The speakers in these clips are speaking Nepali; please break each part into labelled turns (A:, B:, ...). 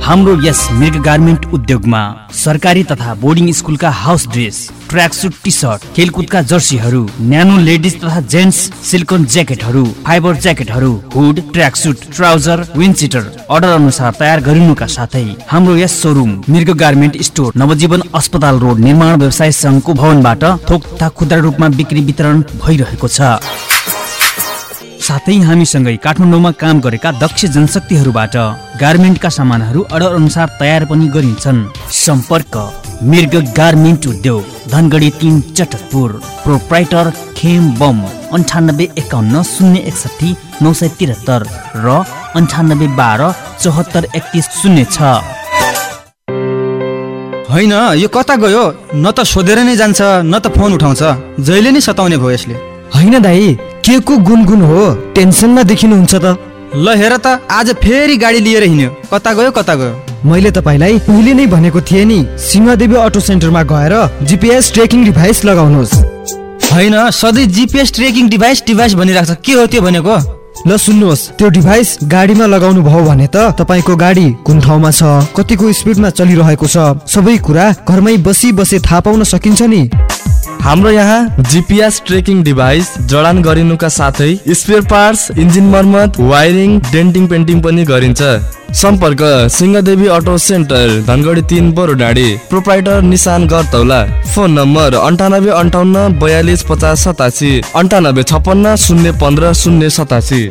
A: हाम्रो यस मृग गार्मेन्ट उद्योगमा सरकारी तथा बोर्डिङ स्कुलका house dress, track suit, T shirt, खेलकुदका जर्सीहरू, न्यानो लेडिज तथा जेन्ट्स सिल्कन ज्याकेटहरू, फाइबर ज्याकेटहरू, hood, track suit, trouser, windcheater order अनुसार तयार गरिनुका साथै हाम्रो यस showroom Mrig garment store Navjeevan अस्पताल रोड निर्माण व्यवसाय संघको भवनबाट थोक तथा खुद्रा रूपमा बिक्री वितरण भइरहेको छ। साथै हामीसँगै काठमाडौँमा काम गरेका दक्ष जनशक्तिहरूबाट गार्मेन्टका सामानहरू अर्डर अनुसार तयार पनि गरिन्छन्। सम्पर्क मृग गार्मेन्ट उद्योग, धनगढी 3 चटकपुर। प्रोप्राइटर खेम बम 9851 061 973 र 9812 74 31 06।
B: होइन, यो कता गयो? न त सोधेर नै जान्छ न त फोन उठाउँछ। जहिले नै सताउने भयो यसले।
C: होइन दाइ, के को गुनगुन हो? टेन्सनमा देखिनुहुन्छ त।
B: ल हेर त, आज फेरि गाडी लिएर हिँड्यो। कता गयो कता गयो?
C: मैले तपाईलाई पहिले नै भनेको थिएँ नि, सिंहदेवी अटो सेन्टरमा गएर जीपीएस ट्रेकिङ डिभाइस लगाउनुहोस्।
B: होइन, सधैँ जीपीएस ट्रेकिङ डिभाइस भनिराख्छ। के हो त्यो भनेको?
C: ल सुन्नुहोस्, त्यो डिभाइस गाडीमा लगाउनु भयो भने त तपाईको गाडी कुन ठाउँमा छ, कतिको स्पिडमा चलिरहेको छ, सबै कुरा घरमै बसी थाहा पाउन सकिन्छ नि।
D: हाम्रो यहाँ जीपीएस ट्रेकिङ डिभाइस जडान गरिनुका साथै स्पेयर पार्ट्स, इन्जिन मर्मत, वायरिङ, डेन्टिङ पेन्टिङ पनि गरिन्छ। सम्पर्क Singhadevi auto center, Dhangadhi 3 Barodandi. Proprietor Nishan Gartaula. Phone number 9858 42 50 87 9856 015 087।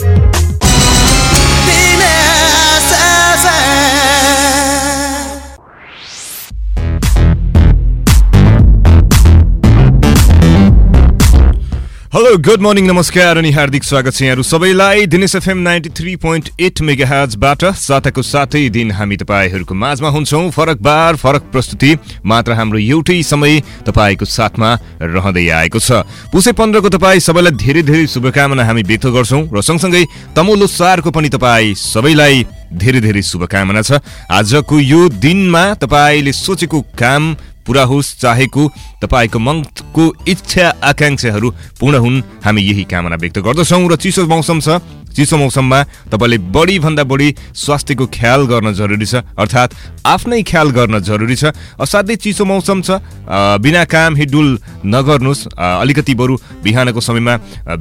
E: Hello, good morning, नमस्कार अनि हार्दिक स्वागत छ यहाँहरू सबैलाई दिनेश एफएम 93.8 मेगाहर्जबाट। साताको सातै दिन हामी तपाईँहरूको माझमा हुन्छौँ। फरक बार फरक प्रस्तुति मात्र हाम्रो एउटै समय तपाईँको साथमा रहँदै आएको छ। पुसे 15 को तपाईँ सबैलाई धेरै धेरै शुभकामना हामी व्यक्त गर्छौँ र सँगसँगै तमो लोसारको पनि तपाईँ सबैलाई धेरै धेरै शुभकामना छ। आजको यो दिनमा तपाईँले सोचेको काम पूरा होस्, चाहेको तपाईको मनको इच्छा आकांक्षाहरू पूर्ण हुन्, हामी यही कामना व्यक्त गर्दछौँ। र चिसो मौसम छ, चिसो मौसममा तपाईँले बढी भन्दा बढी स्वास्थ्यको ख्याल गर्न जरुरी छ, अर्थात् आफ्नै ख्याल गर्न जरुरी छ। असाध्यै चिसो मौसम छ, बिना काम हिडुल नगर्नुहोस्। अलिकति बरु बिहानको समयमा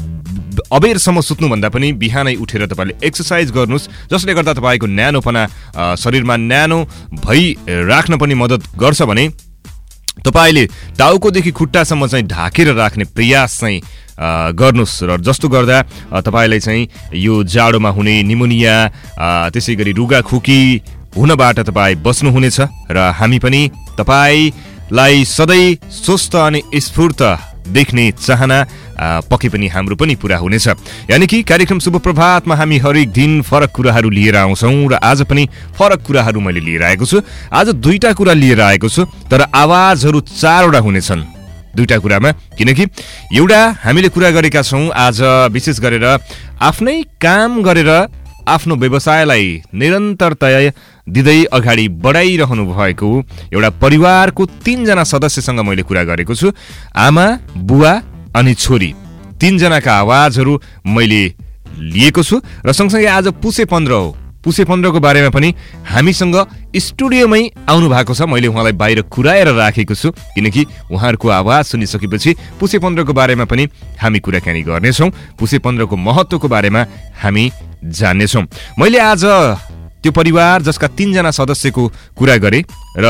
E: अबेरसम्म सुत्नुभन्दा पनि बिहानै उठेर तपाईँले एक्सर्साइज गर्नुहोस्, जसले गर्दा तपाईँको न्यानोपना शरीरमा न्यानो भइराख्न पनि मद्दत गर्छ भने तपाईले टाउकोदेखि खुट्टासम्म चाहिँ ढाकेर राख्ने प्रयास चाहिँ गर्नुहोस्। र जस्तो गर्दा तपाईलाई चाहिँ यो जाडोमा हुने निमोनिया, त्यसै गरी रुगाखोकी हुनबाट तपाईँ बस्नुहुनेछ। र हामी पनि तपाईलाई सधैँ स्वस्थ अनि स्फूर्त देख्ने चाहना पक्कै पनि हाम्रो पनि पूरा हुनेछ। यानि कि कार्यक्रम शुभ प्रभातमा हामी हरेक दिन फरक कुराहरू लिएर आउँछौँ र आज पनि फरक कुराहरू मैले लिएर आएको छु। आज 2टा कुरा लिएर आएको छु, तर आवाजहरू 4वटा हुनेछन् 2टा कुरामा, किनकि एउटा हामीले कुरा गरेका छौँ आज विशेष गरेर आफ्नै काम गरेर आफ्नो व्यवसायलाई निरन्तरता दिँदै अगाडि बढाइरहनु भएको एउटा परिवारको 3 जना सदस्यसँग मैले कुरा गरेको छु। आमा, बुवा अनि छोरी 3 जनाका आवाजहरू मैले लिएको छु। र सँगसँगै आज पुसे 15 हो। पुसे 15 को बारेमा पनि हामीसँग स्टुडियोमै आउनु भएको छ। मैले उहाँलाई बाहिर कुराएर राखेको छु, किनकि उहाँहरूको आवाज सुनिसकेपछि पुसे 15 को बारेमा पनि हामी कुराकानी गर्नेछौँ। पुसे 15 को महत्त्वको बारेमा हामी जान्नेछौँ। मैले आज त्यो परिवार जसका 3 जना सदस्यको कुरा गरेँ र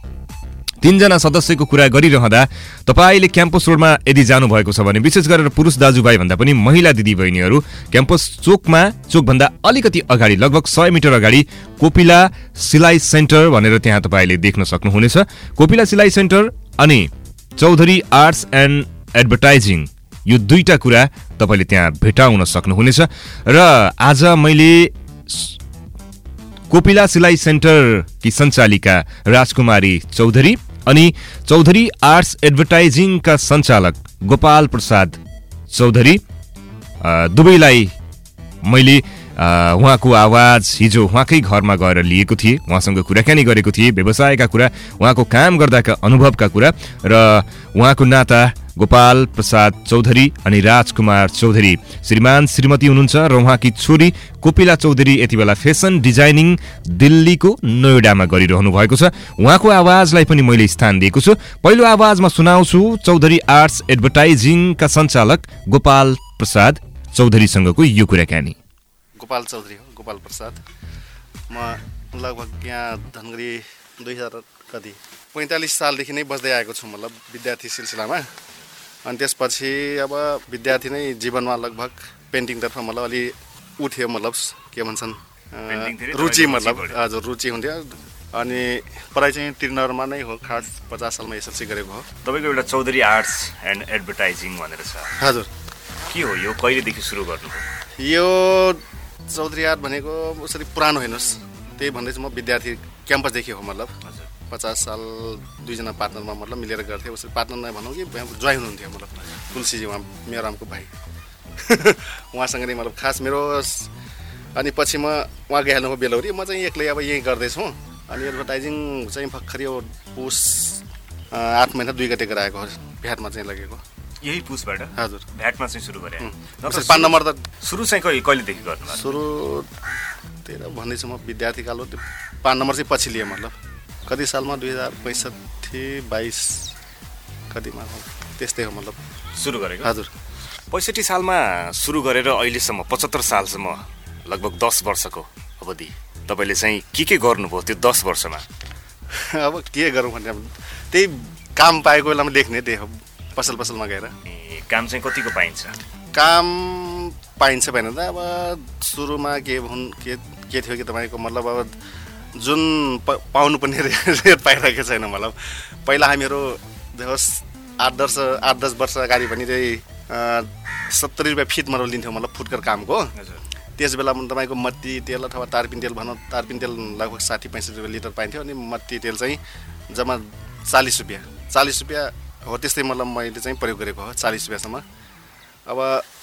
E: 3 जना सदस्यको कुरा गरिरहँदा तपाईले क्याम्पस रोडमा यदि जानुभएको छ भने विशेष गरेर पुरुष दाजुभाइ भन्दा पनि महिला दिदीबहिनीहरू क्याम्पस चोकभन्दा अलिकति अगाडि लगभग 100 मिटर अगाडि कोपिला सिलाइ सेन्टर भनेर त्यहाँ तपाईले देख्न सक्नुहुनेछ। कोपिला सिलाइ सेन्टर अनि चौधरी आर्ट्स एन्ड एडभर्टाइजिङ, यो 2टा कुरा तपाईले त्यहाँ भेटाउन सक्नुहुनेछ। र आज मैले कोपिला सिलाइ सेन्टर की सञ्चालिका राजकुमारी चौधरी अनि चौधरी आर्ट्स एडभर्टाइजिङका सञ्चालक गोपाल प्रसाद चौधरी दुवैलाई मैले उहाँको आवाज हिजो उहाँकै घरमा गएर लिएको थिएँ, उहाँसँग कुराकानी गरेको थिएँ, व्यवसायका कुरा, उहाँको काम गर्दाका अनुभवका कुरा र उहाँको नाता गोपाल प्रसाद चौधरी अनि राजकुमार चौधरी। श्रीमान श्रीमती हुनुहुन्छ र उहाँकी छोरी कोपिला चौधरी यति बेला फेसन डिजाइनिङ दिल्लीको नोएडामा गरिरहनु भएको छ। उहाँको आवाजलाई पनि मैले स्थान दिएको छु। पहिलो आवाजमा सुनाउँछु चौधरी आर्ट्स एडभर्टाइजिङका सञ्चालक गोपाल प्रसाद चौधरीसँगको यो कुराकानी।
F: गोपाल चौधरी हो, गोपाल प्रसाद। म लगभग यहाँ धनगढी 2045 सालदेखि नै बस्दै आएको छु, मतलब विद्यार्थी सिलसिलामा। अनि त्यसपछि अब विद्यार्थी नै जीवनमा लगभग पेन्टिङतर्फ मतलब अलि उठ्यो, मतलब के भन्छन् रुचि, मतलब हजुर रुचि हुन्थ्यो। अनि पढाइ चाहिँ त्रिनगरमा नै हो, खास 50 सालमा एसएलसी गरेको हो।
E: तपाईँको एउटा चौधरी आर्ट्स एन्ड एडभर्टाइजिङ भनेर छ।
F: हजुर।
E: के हो यो, कहिलेदेखि सुरु गर्नुभयो?
F: यो चौधरी आर्ट भनेको उसरी पुरानो हेर्नुहोस्, त्यही भन्दैछु म विद्यार्थी क्याम्पसदेखि हो, मतलब 50 साल 2 जना पार्टनरमा मतलब मिलेर गर्थ्यो। उसरी पार्टनर नै भनौँ कि ज्वाइन हुनुहुन्थ्यो, मतलब तुलसीजी उहाँ मेरो आमको भाइ उहाँसँग नै मतलब खास मेरो। अनि पछि म उहाँ गइहाल्नु हो बेलौरी, म चाहिँ एक्लै अब यहीँ गर्दैछु। अनि एडभर्टाइजिङ चाहिँ भर्खर यो पुस 8 महिना 2 गते गराएको हो, भ्याटमा चाहिँ लगेको।
E: यही पुसबाट? हजुर, भ्याटमा चाहिँ सुरु गरे।
F: 5 नम्बर त
E: सुरु चाहिँ कहिलेदेखि गर्नु?
F: सुरु त्यही भन्दैछु म विद्यार्थी काल हो। 5 नम्बर चाहिँ पछि लिए, मतलब कति सालमा 2065-22 कतिमा त्यस्तै हो, मतलब
E: सुरु गरेको।
F: हजुर।
E: 65 सालमा सुरु गरेर अहिलेसम्म 75 सालसम्म लगभग 10 वर्षको अवधि तपाईँले चाहिँ के गर्नुभयो त्यो 10 वर्षमा?
F: अब के गरौँ भने त्यही काम पाएको बेलामा लेख्ने, त्यही हो। पसलमा गएर
E: काम चाहिँ कतिको पाइन्छ?
F: काम पाइन्छ भएन त अब सुरुमा के थियो कि तपाईँको मतलब अब जुन पाउनु पर्ने रेट पाइरहेको छैन। मतलब पहिला हामीहरू देखोस् 8-10 वर्ष अगाडि पनि त्यही 70 रुपियाँ फिट मतलब लिन्थ्यौँ, मतलब फुटकर कामको। त्यस बेलामा तपाईँको मट्टी तेल अथवा तारपिन तेल भनौँ, तारपिन तेल लगभग 60-65 रुपियाँ लिटर पाइन्थ्यो। अनि मट्टी तेल चाहिँ जम्मा 40 रुपियाँ हो, त्यस्तै मतलब मैले चाहिँ प्रयोग गरेको हो 40 रुपियाँसम्म। अब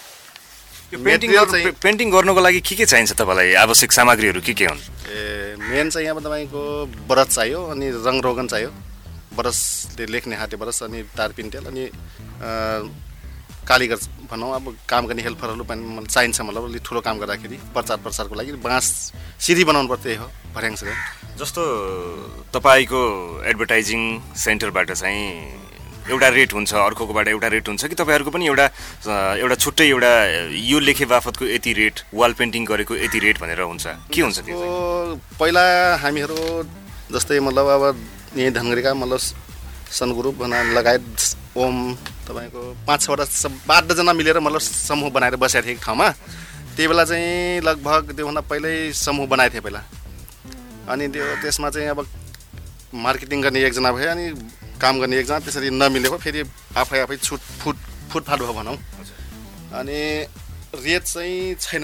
E: पेन्टिङ गर्नुको लागि के चाहिन्छ तपाईँलाई? आवश्यक सामग्रीहरू के हुन्?
F: मेन चाहिँ अब तपाईँको ब्रस चाहियो, अनि रङ रोगन चाहियो, ब्रसले लेख्ने हाते ब्रस, अनि तारपिन तेल, अनि कालीगर भनौँ। अब काम गर्ने हेल्परहरू पनि चाहिन्छ, मतलब अलिक ठुलो काम गर्दाखेरि प्रचारको लागि बाँस सिधी बनाउनु पर्छ, त्यही हो भर्याङ्स।
E: जस्तो तपाईँको एडभर्टाइजिङ सेन्टरबाट चाहिँ एउटा रेट हुन्छ, अर्कोबाट एउटा रेट हुन्छ कि तपाईँहरूको पनि एउटा छुट्टै एउटा यो लेखे बापतको यति रेट, वाल पेन्टिङ गरेको यति रेट भनेर हुन्छ? के हुन्छ त्यो?
F: पहिला हामीहरू जस्तै मतलब अब यहीँ धनगढीका मतलब सनगुरु लगायत ओम तपाईँको 5-6वटा 8 जना मिलेर मतलब समूह बनाएर बसेको थिएँ एक ठाउँमा। त्यही बेला चाहिँ लगभग त्योभन्दा पहिल्यै समूह बनाएको थिएँ पहिला। अनि त्यसमा चाहिँ अब मार्केटिङ गर्ने एकजना भयो, अनि काम गर्ने एकजना, त्यसरी नमिलेको फेरि आफै फुटफाट भयो भनौँ। अनि रेट चाहिँ छैन,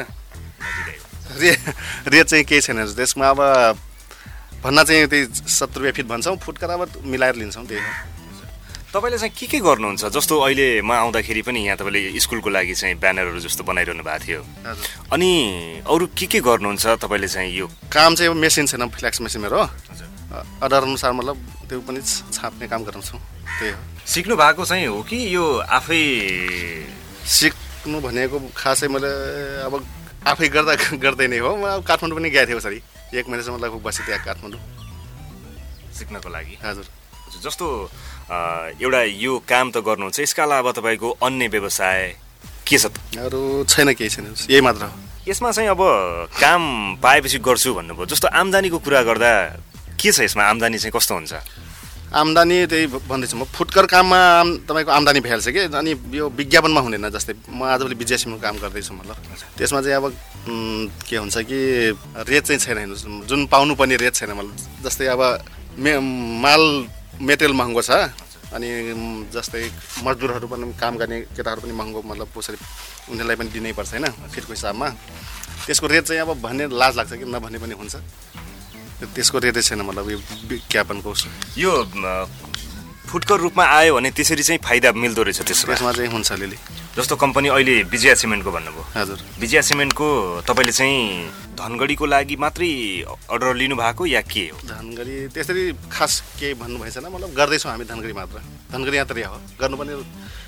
F: रेट चाहिँ केही छैन त्यसमा। अब भन्न चाहिँ त्यही 70 रुपियाँ फिट भन्छौँ, फुटकर अब मिलाएर लिन्छौँ, त्यही हो।
E: तपाईँले चाहिँ के गर्नुहुन्छ? जस्तो अहिले म आउँदाखेरि पनि यहाँ तपाईँले स्कुलको लागि चाहिँ ब्यानरहरू जस्तो बनाइरहनु भएको थियो। अनि अरू के गर्नुहुन्छ तपाईँले चाहिँ? यो
F: काम चाहिँ अब मेसिन छैन, फ्ल्याक्स मेसिन मेरो अर्डर अनुसार मतलब त्यो पनि छाप्ने काम गराउँछौँ, त्यही हो।
E: सिक्नु भएको चाहिँ हो कि यो आफै
F: सिक्नु भनेको खासै मैले अब आफै गर्दै नै हो। म अब काठमाडौँ पनि गएको थिएँ, उसरी 1 महिनासम्म लगभग बसेँ त्यहाँ काठमाडौँ
E: सिक्नको लागि।
F: हजुर।
E: जस्तो एउटा यो काम त गर्नुहुन्छ, यसका अलावा तपाईँको अन्य व्यवसाय के छ?
F: अरू छैन, केही छैन, यही मात्र हो।
E: यसमा चाहिँ अब काम पाएपछि गर्छु भन्नुभयो, जस्तो आम्दानीको कुरा गर्दा के छ यसमा? आम्दानी चाहिँ कस्तो हुन्छ?
F: आम्दानी त्यही भन्दैछु म, फुटकर काममा तपाईँको आम्दानी भइहाल्छ कि। अनि यो विज्ञापनमा हुँदैन, जस्तै म आजभोलि विजयसिमको काम गर्दैछु, मतलब त्यसमा चाहिँ अब के हुन्छ कि रेट चाहिँ छैन, हेर्नुहोस् जुन पाउनुपर्ने रेट छैन। मतलब जस्तै अब माल मेटेरियल महँगो छ, अनि जस्तै मजदुरहरू पनि काम गर्ने केटाहरू पनि महँगो, मतलब कसरी उनीहरूलाई पनि दिनै पर्छ होइन फिटको हिसाबमा। त्यसको रेट चाहिँ अब भन्ने लाज लाग्छ कि नभन्ने पनि हुन्छ, त्यसको रेटै छैन। मतलब यो विज्ञापनको
E: यो फुटकर रूपमा आयो भने त्यसरी चाहिँ फाइदा मिल्दो रहेछ
F: त्यसमा चाहिँ हुन्छ अलिअलि।
E: जस्तो कम्पनी अहिले विजया सिमेन्टको भन्नुभयो।
F: हजुर।
E: विजया सिमेन्टको तपाईँले चाहिँ धनगढीको लागि मात्रै अर्डर लिनु भएको या के हो?
F: धनगढी त्यसरी खास केही भन्नु भएछ, मतलब गर्दैछौँ हामी धनगढी मात्र। धनगढी मात्रै हो गर्नुपर्ने,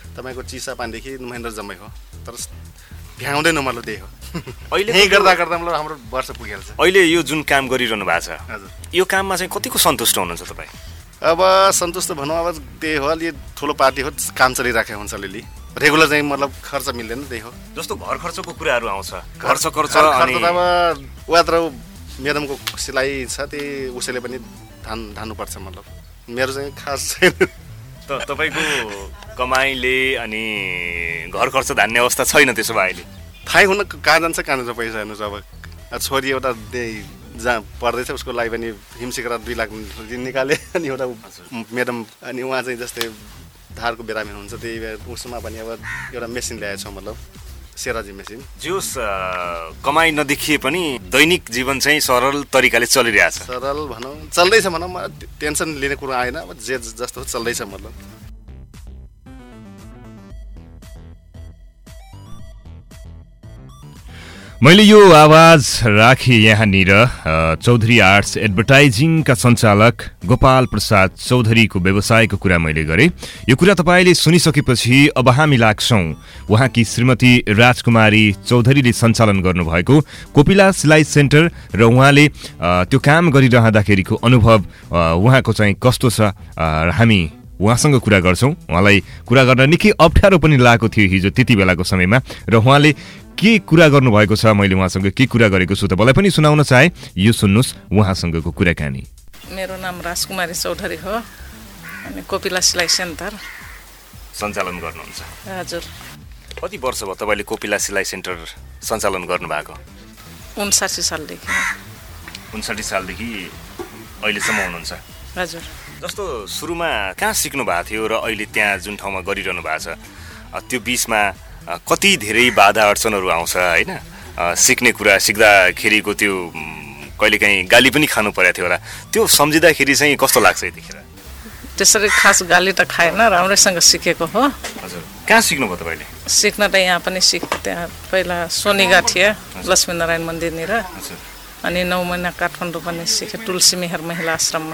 F: तपाईँको चिसापानीदेखि महेन्द्र जम्मै हो तर भ्याउँदैन मतलब त्यही हो
E: अहिले
F: यही गर्दा गर्दा मतलब हाम्रो वर्ष पुगिहाल्छ
E: अहिले यो जुन काम गरिरहनु भएको छ
F: हजुर
E: यो काममा चाहिँ कतिको सन्तुष्ट हुनुहुन्छ तपाईँ
F: अब सन्तुष्ट भनौँ अब त्यही हो अलि ठुलो पार्टी हो काम चलिराखेको हुन्छ अलिअलि रेगुलर चाहिँ मतलब खर्च मिल्दैन त्यही हो
E: जस्तो घर खर्चको कुराहरू आउँछ खर्च
F: अब वात्र म्याडमको सिलाइ छ त्यही उसैले पनि धान्नुपर्छ मतलब मेरो चाहिँ खास छैन
E: त तपाईँको कमाइले अनि घर खर्च धान्ने अवस्था छैन त्यसो भए अहिले
F: थाहै हुन कहाँ जान्छ पैसा हेर्नुहोस् अब छोरी एउटा जहाँ पढ्दैछ उसको लागि पनि हिमसिक्रा 2 लाख निकाले अनि एउटा म्याडम अनि उहाँ चाहिँ जस्तै धारको बिरामी हुनुहुन्छ त्यही उसमा पनि अब एउटा मेसिन ल्याएको छ मतलब सेराजी मेसिन
E: जोस् कमाइ नदेखिए पनि दैनिक जीवन चाहिँ सरल तरिकाले चलिरहेछ
F: सरल भनौँ चल्दैछ भनौँ टेन्सन लिने कुरो आएन अब जे जस्तो चल्दैछ मतलब
E: मैले यो आवाज राखेँ यहाँनिर चौधरी आर्ट्स एडभर्टाइजिङका सञ्चालक गोपाल प्रसाद चौधरीको व्यवसायको कुरा मैले गरेँ यो कुरा तपाईँले सुनिसकेपछि अब हामी लाग्छौँ उहाँकी श्रीमती राजकुमारी चौधरीले सञ्चालन गर्नुभएको कोपिला सिलाइ सेन्टर र उहाँले त्यो काम गरिरहँदाखेरिको अनुभव उहाँको चाहिँ कस्तो छ हामी उहाँसँग कुरा गर्छौँ उहाँलाई कुरा गर्न निकै अप्ठ्यारो पनि लागेको थियो हिजो त्यति बेलाको समयमा र उहाँले के कुरा गर्नुभएको छ मैले उहाँसँग के कुरा गरेको छु तपाईँलाई पनि सुनाउन चाहे यो सुन्नुहोस् उहाँसँगको कुराकानी
G: मेरो नाम राजकुमारी चौधरी हो अनि कोपिला सिलाइ सेन्टर
E: सञ्चालन गर्नुहुन्छ
G: हजुर
E: कति वर्ष भयो तपाईँले कोपिला सिलाइ सेन्टर सञ्चालन गर्नुभएको
G: 59 सालदेखि
E: 59 सालदेखि अहिलेसम्म हुनुहुन्छ
G: हजुर
E: जस्तो सुरुमा कहाँ सिक्नु भएको थियो र अहिले त्यहाँ जुन ठाउँमा गरिरहनु भएको छ त्यो बिचमा कति धेरै बाधा अडचनहरू आउँछ होइन सिक्ने कुरा सिक्दाखेरिको त्यो कहिलेकाहीँ गाली पनि खानु परेको थियो होला त्यो सम्झिँदाखेरि चाहिँ कस्तो लाग्छ यतिखेर
G: त्यसरी खास गाली त खाएन राम्रैसँग सिकेको हो
E: हजुर कहाँ सिक्नुभयो तपाईँले
G: सिक्न त यहाँ पनि त्यहाँ पहिला सोनिगा थिए लक्ष्मीनारायण मन्दिरनिर अनि 9 महिना काठमाडौँ पनि सिकेँ तुलसी मेहर महिला आश्रममा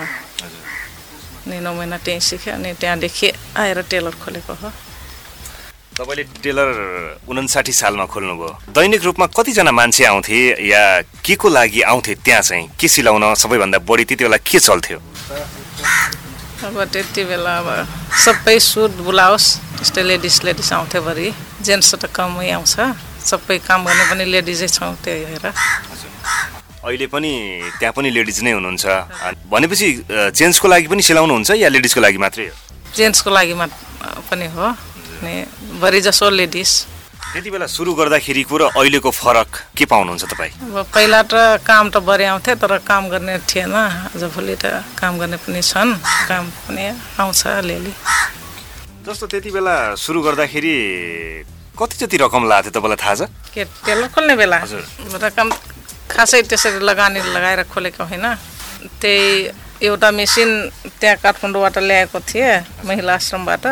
G: अनि 9 महिना त्यहीँ सिकेँ अनि त्यहाँदेखि आएर टेलर खोलेको हो
E: तपाईँले टेलर 59 सालमा खोल्नुभयो दैनिक रूपमा कतिजना मान्छे आउँथे या के को लागि आउँथे त्यहाँ चाहिँ के सिलाउन सबैभन्दा बढी त्यति बेला के चल्थ्यो
G: अब त्यति बेला अब सबै सुट ब्लाउज त्यस्तै लेडिज आउँथ्यो भरि जेन्ट्स त कमै आउँछ सबै काम गर्ने पनि लेडिजै छौँ त्यही हेर
E: अहिले पनि त्यहाँ पनि लेडिज नै हुनुहुन्छ भनेपछि जेन्ट्सको लागि पनि सिलाउनुहुन्छ या लेडिजको लागि मात्रै हो
G: जेन्ट्सको लागि पनि हो अनि भरि जसो लेडिज
E: त्यति बेला सुरु गर्दाखेरिको र अहिलेको फरक के पाउनुहुन्छ तपाईँ
G: अब पहिला त काम त बढी आउँथे तर काम गर्ने थिएन आजभोलि त काम गर्ने पनि छन् काम पनि आउँछ अलिअलि
E: जस्तो त्यति बेला सुरु गर्दाखेरि कति जति रकम लाग्थ्यो तपाईँलाई थाहा छ
G: के टेलर खोल्ने बेला रकम खासै त्यसरी लगाएर खोलेको होइन त्यही एउटा मेसिन त्यहाँ काठमाडौँबाट ल्याएको थिएँ महिला आश्रमबाट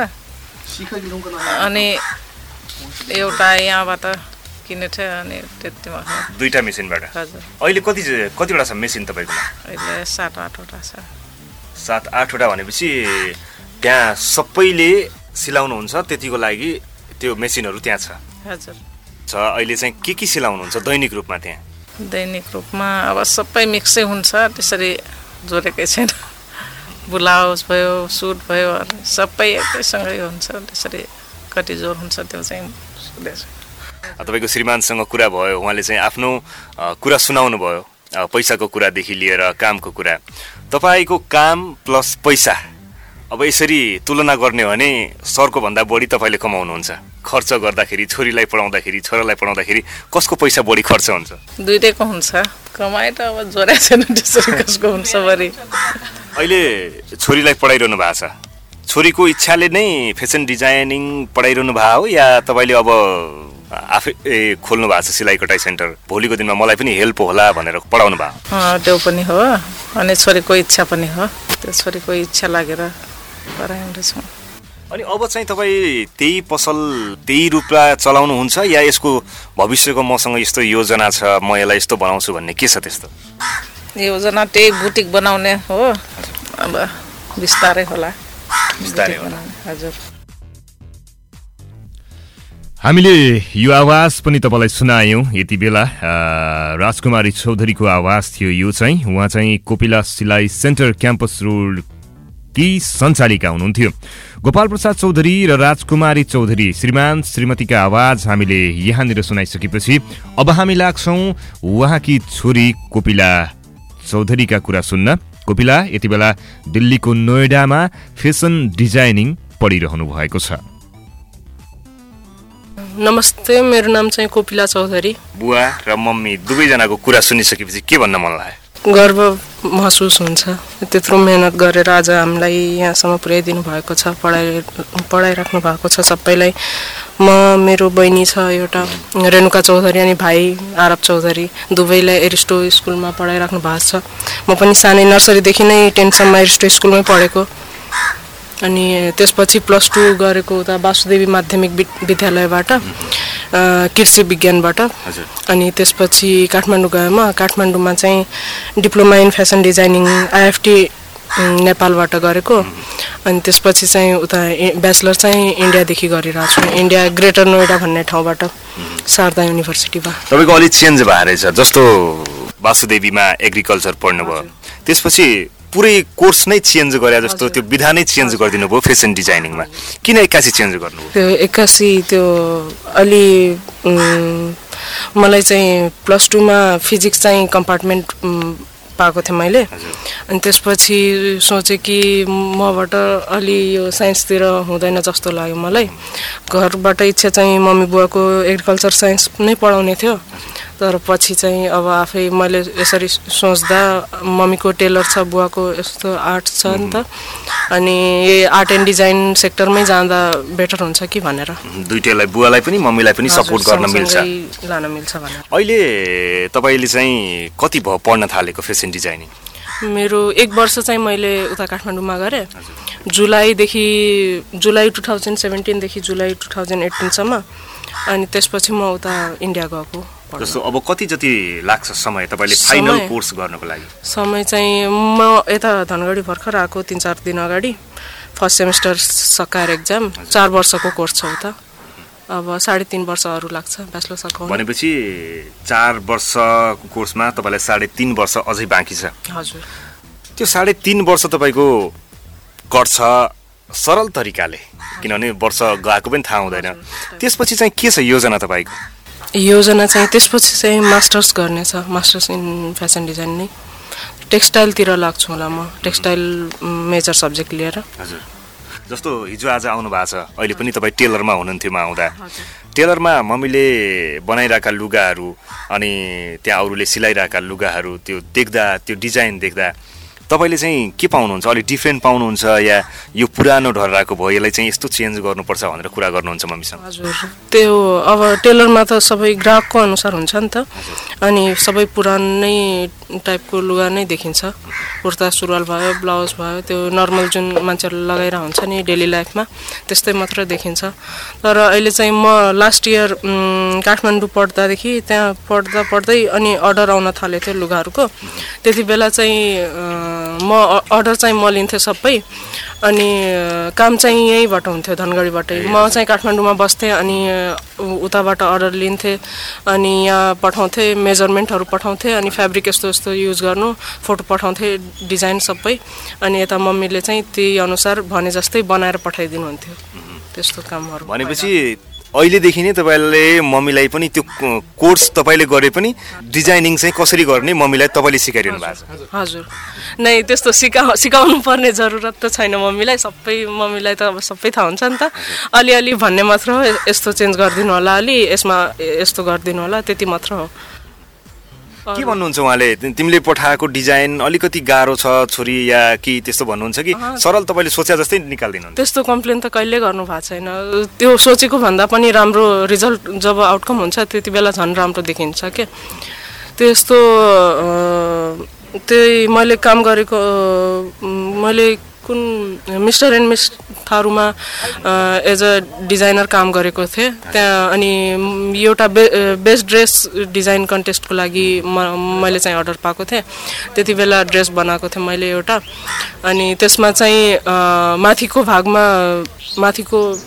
G: अनि एउटा यहाँबाट किनेको थियो अनि त्यतिमा
E: दुईटा मेसिनबाट
G: हजुर
E: अहिले कतिवटा छ मेसिन तपाईँकोमा
G: अहिले 7-8वटा छ
E: 7-8वटा भनेपछि त्यहाँ सबैले सिलाउनुहुन्छ त्यतिको लागि त्यो मेसिनहरू त्यहाँ छ
G: हजुर
E: अहिले चाहिँ के सिलाउनुहुन्छ दैनिक रूपमा त्यहाँ
G: दैनिक रूपमा अब सबै मिक्सै हुन्छ त्यसरी जोडेकै छैन ब्लाउज भयो सुट भयो सबै एकैसँगै हुन्छ त्यसरी कति जोर हुन्छ त्यो चाहिँ
E: तपाईँको श्रीमानसँग कुरा भयो उहाँले चाहिँ आफ्नो कुरा सुनाउनु भयो पैसाको कुरादेखि लिएर कामको कुरा तपाईँको काम प्लस पैसा अब यसरी तुलना गर्ने भने सरको भन्दा बढी तपाईँले कमाउनुहुन्छ खर्च गर्दाखेरि छोरीलाई पढाउँदाखेरि छोरालाई पढाउँदाखेरि कसको पैसा बढी खर्च हुन्छ
G: दुईटैको हुन्छ कमाइ त अब जोड्या छैन त्यसरी कसको हुन्छ बढी
E: अहिले छोरीलाई पढाइरहनु भएको छ छोरीको इच्छाले नै फेसन डिजाइनिङ पढाइरहनु भएको हो या तपाईँले अब आफै खोल्नु भएको छ सिलाइ कटाइ सेन्टर भोलिको दिनमा मलाई पनि हेल्प होला भनेर पढाउनु भएको
G: त्यो पनि हो अनि छोरीको इच्छा पनि हो त्यो छोरीको इच्छा लागेर पढाइँदैछौँ
E: अनि अब चाहिँ तपाईँ त्यही पसल त्यही रूपमा चलाउनुहुन्छ या यसको भविष्यको मसँग यस्तो योजना छ म यसलाई यस्तो बनाउँछु भन्ने के छ त्यस्तो
G: योजना त्यही बुटिक बनाउने हो अब बिस्तारै होला
E: बिस्तारै होला
G: हजुर
E: हामीले यो आवाज पनि तपाईँलाई सुनायौँ यति बेला राजकुमारी चौधरीको आवाज थियो यो चाहिँ उहाँ चाहिँ कोपिला सिलाइ सेन्टर क्याम्पस रोड की सञ्चालिका हुनुहुन्थ्यो गोपाल प्रसाद चौधरी र राजकुमारी चौधरी श्रीमान श्रीमतीका आवाज हामीले यहाँनिर सुनाइसकेपछि अब हामी लाग्छौँ उहाँकी छोरी कोपिला चौधरीका कुरा सुन्न कोपिला यति बेला दिल्लीको नोएडामा फेसन डिजाइनिङ पढिरहनु भएको छ
G: नमस्ते मेरो नाम चाहिँ कोपिला चौधरी
E: बुवा र मम्मी दुवैजनाको कुरा सुनिसकेपछि के भन्न मन लाग्यो
G: गर्व महसुस हुन्छ त्यत्रो मेहनत गरेर आज हामीलाई यहाँसम्म पुर्याइदिनु भएको छ पढाइराख्नु भएको छ सबैलाई म मेरो बहिनी छ एउटा रेणुका चौधरी अनि भाइ आरब चौधरी दुवैलाई एरिस्टो स्कुलमा पढाइराख्नु भएको छ म पनि सानै नर्सरीदेखि नै 10 सम्म एरिस्टो स्कुलमै पढेको अनि त्यसपछि +2 गरेको उता वासुदेवी माध्यमिक विद्यालयबाट कृषि विज्ञानबाट अनि त्यसपछि काठमाडौँ गएमा काठमाडौँमा चाहिँ diploma in fashion designing IFT नेपालबाट गरेको अनि त्यसपछि चाहिँ उता ब्याचलर चाहिँ इन्डियादेखि गरिरहेको छु इन्डिया ग्रेटर नोएडा भन्ने ठाउँबाट शारदा युनिभर्सिटीमा
E: तपाईँको अलि चेन्ज भएर रहेछ जस्तो वासुदेवीमा एग्रिकल्चर पढ्नुभयो त्यसपछि पुरै कोर्स नै चेन्ज गरे जस्तो त्यो विधा नै चेन्ज गरिदिनु भयो फेसन डिजाइनिङमा किन एक्कासी चेन्ज गर्नुभयो
G: त्यो एक्कासी त्यो अलि मलाई चाहिँ +2 मा फिजिक्स चाहिँ कम्पार्टमेन्ट पाएको थिएँ मैले अनि त्यसपछि सोचेँ कि मबाट अलि यो साइन्सतिर हुँदैन जस्तो लाग्यो मलाई घरबाट इच्छा चाहिँ मम्मी बुवाको एग्रिकल्चर साइन्स नै पढाउने थियो तर पछि चाहिँ अब आफै मैले यसरी सोच्दा मम्मीको टेलर छ बुवाको यस्तो आर्ट छ नि त अनि यही आर्ट एन्ड डिजाइन सेक्टरमै जाँदा बेटर हुन्छ कि भनेर
E: दुईटैलाई बुवालाई पनि मम्मीलाई पनि सपोर्ट गर्न मिल्छ
G: लान मिल्छ भनेर
E: अहिले तपाईले चाहिँ कति भयो पढ्न थालेको फेसन डिजाइनिङ
G: मेरो 1 वर्ष चाहिँ मैले उता काठमाडौँमा गरेँ जुलाई 2017 देखि जुलाई 2018 सम्म अनि त्यसपछि म उता इन्डिया गएको
E: जस्तो अब कति जति लाग्छ समय तपाईले फाइनल कोर्स गर्नको लागि
G: समय चाहिँ म यता धनगढी भर्खर आएको 3-4 दिन अगाडि फर्स्ट सेमेस्टर सकाएर एक्जाम 4 वर्षको कोर्स छ उता अब 3.5 वर्षहरू लाग्छ ब्याचलर सकाउन
E: भनेपछि 4 वर्षको कोर्समा तपाईलाई 3.5 वर्ष अझै बाँकी छ
G: हजुर
E: त्यो 3.5 वर्ष तपाईको गर्छ सरल तरिकाले किनभने वर्ष गएको पनि थाहा हुँदैन त्यसपछि चाहिँ के छ योजना तपाईको
G: योजना चाहिँ त्यसपछि चाहिँ मास्टर्स गर्ने छ मास्टर्स इन फेसन डिजाइन नै टेक्सटाइलतिर लाग्छु होला म टेक्सटाइल मेजर सब्जेक्ट लिएर
E: हजुर जस्तो हिजो आज आउनु भएको छ अहिले पनि तपाईँ टेलरमा हुनुहुन्थ्यो म आउँदा टेलरमा मम्मीले बनाइरहेका लुगाहरू अनि त्यहाँ अरूले सिलाइरहेका लुगाहरू त्यो देख्दा त्यो डिजाइन देख्दा तपाईले चाहिँ के पाउनुहुन्छ अलि डिफरेन्ट पाउनुहुन्छ या यो पुरानो ढर्राको भयो यसलाई चाहिँ यस्तो चेन्ज गर्नुपर्छ भनेर कुरा गर्नुहुन्छ मम्मीसँग
G: हजुर त्यो अब टेलरमा त सबै ग्राहकको अनुसार हुन्छ नि त अनि सबै पुरानै टाइपको लुगा नै देखिन्छ कुर्ता सुरुवाल भयो ब्लाउज भयो त्यो नर्मल जुन मान्छेहरूले लगाएर हुन्छ नि डेली लाइफमा त्यस्तै मात्र देखिन्छ तर अहिले चाहिँ म लास्ट इयर काठमाडौँ पढ्दादेखि त्यहाँ पढ्दै अनि अर्डर आउन थाले थियो लुगाहरूको त्यति बेला चाहिँ म अर्डर चाहिँ म लिन्थेँ सबै अनि काम चाहिँ यहीँबाट हुन्थ्यो धनगढीबाटै म चाहिँ काठमाडौँमा बस्थेँ अनि उताबाट अर्डर लिन्थेँ अनि यहाँ पठाउँथेँ मेजरमेन्टहरू पठाउँथेँ अनि फ्याब्रिक यस्तो यस्तो युज गर्नु फोटो पठाउँथेँ डिजाइन सबै अनि यता मम्मीले चाहिँ त्यही अनुसार भने जस्तै बनाएर पठाइदिनुहुन्थ्यो त्यस्तो कामहरू
E: भनेपछि अहिलेदेखि नै तपाईले मम्मीलाई पनि त्यो कोर्स तपाईले गरे पनि डिजाइनिङ चाहिँ कसरी गर्ने मम्मीलाई तपाईले सिकाइदिनु भएको छ
G: हजुर नै त्यस्तो सिकाउनु पर्ने जरुरत त छैन मम्मीलाई मम्मीलाई त अब सबै थाहा हुन्छ नि त अलिअलि भन्ने मात्र हो यस्तो चेन्ज गरिदिनु होला अलि यसमा यस्तो गरिदिनु होला त्यति मात्र हो
E: के भन्नुहुन्छ उहाँले तिमीले पठाएको डिजाइन अलिकति गाह्रो छ छोरी या कि त्यस्तो भन्नुहुन्छ कि सरल तपाईले सोचे जस्तै निकाल्दिनुहुन्छ
G: त्यस्तो कम्प्लेन त कहिले गर्नु भएको छैन त्यो सोचेको भन्दा पनि राम्रो रिजल्ट जब आउटकम हुन्छ त्यति बेला झन् राम्रो देखिन्छ के त्यस्तो त्यही मैले काम गरेको मैले कुन मिस्टर एन्ड मिस थारूमा एज अ डिजाइनर काम गरेको थिएँ त्यहाँ अनि एउटा बेस्ट ड्रेस डिजाइन कन्टेस्टको लागि मैले चाहिँ अर्डर पाएको थिएँ त्यति बेला ड्रेस बनाएको थिएँ मैले एउटा अनि त्यसमा चाहिँ माथिको भागमा माथिको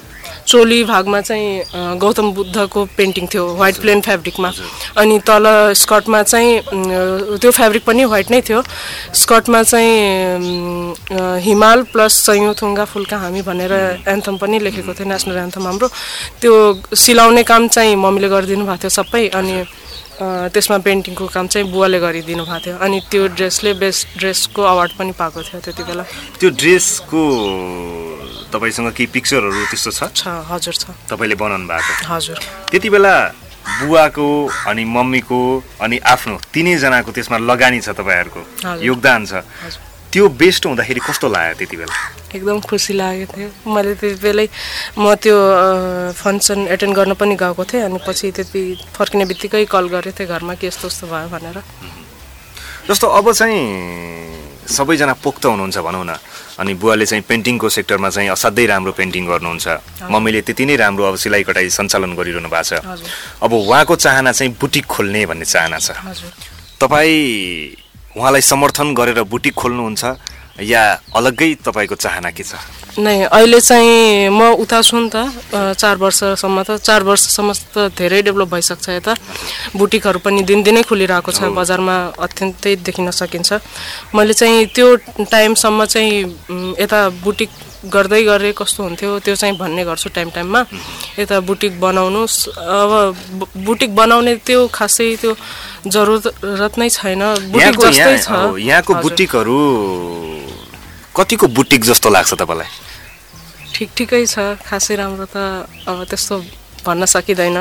H: चोली भागमा चाहिँ गौतम बुद्धको पेन्टिङ थियो व्हाइट प्लेन फ्याब्रिकमा अनि तल स्कर्टमा चाहिँ त्यो फ्याब्रिक पनि व्हाइट नै थियो स्कर्टमा चाहिँ हिमाल प्लस सयौं थुङ्गा फुलका हामी भनेर एन्थम पनि लेखेको थियो नेसनल एन्थम हाम्रो त्यो सिलाउने काम चाहिँ मम्मीले गरिदिनु भएको थियो सबै अनि त्यसमा पेन्टिङको काम चाहिँ बुवाले गरिदिनु भएको थियो अनि त्यो ड्रेसले बेस्ट ड्रेसको अवार्ड पनि पाएको थियो त्यति बेला
E: त्यो ड्रेसको तपाईसँग केही पिक्चरहरू त्यस्तो छ
H: हजुर छ
E: तपाईले बनाउनु भएको
H: हजुर
E: त्यति बेला बुवाको अनि मम्मीको अनि आफ्नो तीनै जनाको त्यसमा लगानी छ तपाईहरुको योगदान छ त्यो बेस्ट हुँदाखेरि कस्तो लाग्यो त्यति बेला
H: एकदम खुसी लागेको थियो मैले त्यति बेलै म त्यो फङ्सन एटेन्ड गर्न पनि गएको थिएँ अनि पछि त्यति फर्किने बित्तिकै कल गरेँ थिएँ घरमा के यस्तो यस्तो भयो भनेर
E: जस्तो अब चाहिँ सबैजना पोख्त हुनुहुन्छ भनौँ न अनि बुवाले चाहिँ पेन्टिङको सेक्टरमा चाहिँ असाध्यै राम्रो पेन्टिङ गर्नुहुन्छ मम्मीले त्यति नै राम्रो अब सिलाइ कटाइ सञ्चालन गरिरहनु भएको छ अब उहाँको चाहना चाहिँ बुटिक खोल्ने भन्ने चाहना छ तपाईँ उहाँलाई समर्थन गरेर बुटिक खोल्नुहुन्छ या अलग्गै तपाईको चाहना के छ
H: नै अहिले चाहिँ म उता छु नि त 4 वर्षसम्म त धेरै डेभलप भइसक्छ यता बुटिकहरू पनि दिनदिनै खुलिरहेको छ बजारमा अत्यन्तै देखिन सकिन्छ मैले चाहिँ त्यो टाइमसम्म चाहिँ यता बुटिक गर्दै गरे कस्तो हुन्थ्यो त्यो चाहिँ भन्ने गर्छु टाइममा यता बुटिक बनाउनुस् अब बुटिक बनाउने त्यो खासै त्यो जरुरत नै छैन बुटिक जस्तै छ
E: यहाँको बुटिकहरू कतिको बुटिक जस्तो लाग्छ तपाईलाई
H: ठिकै छ खासै राम्रो त अब त्यस्तो भन्न सकिदैन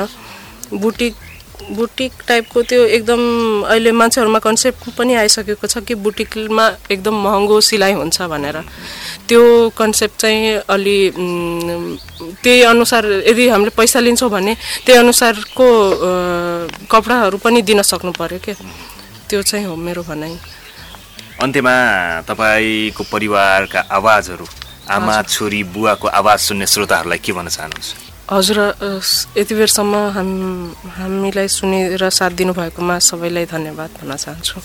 H: बुटिक टाइपको त्यो एकदम अहिले मान्छेहरुमा कन्सेप्ट पनि आइसकेको छ कि बुटिकमा एकदम महँगो सिलाइ हुन्छ भनेर त्यो कन्सेप्ट चाहिँ अलि त्यही अनुसार यदि हामीले पैसा लिन्छौं भने त्यही अनुसारको कपडाहरु पनि दिन सक्नु पर्यो के त्यो चाहिँ हो मेरो भनाइ
E: अन्त्यमा तपाईको परिवारका आवाजहरु आमा छोरी बुवाको आवाज सुन्ने श्रोताहरुलाई के भन्न चाहनुहुन्छ
H: हजुर यति बेरसम्म हामीलाई सुनेर साथ दिनु भएकोमा सबैलाई धन्यवाद भन्न चाहन्छु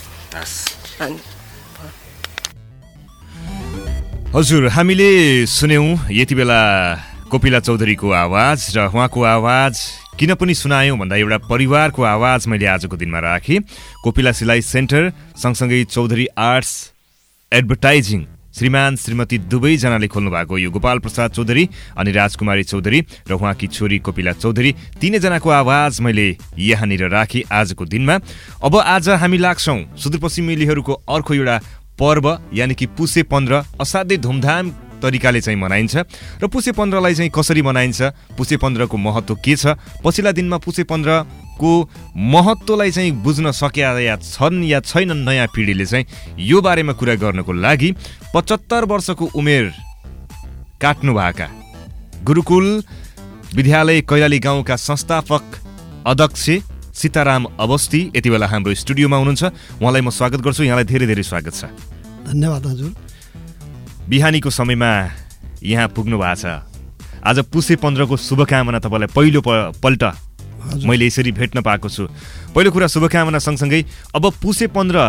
E: हजुर हामीले सुन्यौं यति बेला कोपिला चौधरीको आवाज र उहाँको आवाज किन पनि सुनायौं भन्दा एउटा परिवारको आवाज मैले आजको दिनमा राखे कोपिला सिलाइ सेन्टर सँगसँगै चौधरी आर्ट्स एडभर्टाइजिङ श्रीमान श्रीमती दुवै जनाले खोल्नु भएको यो गोपाल प्रसाद चौधरी अनि राजकुमारी चौधरी र उहाँकी छोरी कोपिला चौधरी तीनै जनाको आवाज मैले यहाँनिर राखे आजको दिनमा अब आज हामी लाग्छौं सुदूरपश्चिमेलीहरूको अर्को एउटा पर्व यानी कि पुसे 15 असाध्यै धुमधाम तरिकाले चाहिँ मनाइन्छ र पुसे 15 लाई चाहिँ कसरी मनाइन्छ पुसे 15 को महत्व के छ पछिल्ला दिनमा पुसे 15 को महत्वलाई चाहिँ बुझ्न सकेका या छन् या छैनन् नयाँ पिढीले चाहिँ यो बारेमा कुरा गर्नको लागि 75 वर्षको उमेर काट्नु भएका गुरुकुल विद्यालय कैलाली गाउँका संस्थापक अध्यक्ष सीताराम अवस्थी यति बेला हाम्रो स्टुडियोमा हुनुहुन्छ उहाँलाई म स्वागत गर्छु यहाँलाई धेरै धेरै स्वागत छ
I: धन्यवाद हजुर
E: बिहानीको समयमा यहाँ पुग्नु भएको छ आज पुसे 15 को शुभकामना तपाईलाई पहिलो पल्ट मैले यसरी भेट्न पाएको छु पहिलो कुरा शुभकामना सँगसँगै अब पुसे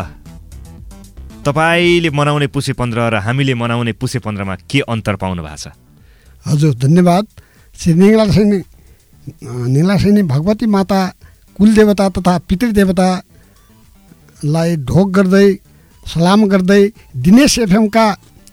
E: 15 तपाईले मनाउने पुसे 15 र हामीले मनाउने पुसे 15 मा के अन्तर पाउनु भएको छ
I: हजुर धन्यवाद श्री निङ्लासेनी भगवती माता कुलदेवता तथा पितृदेवतालाई ढोक गर्दै सलाम गर्दै दिनेश एफएम का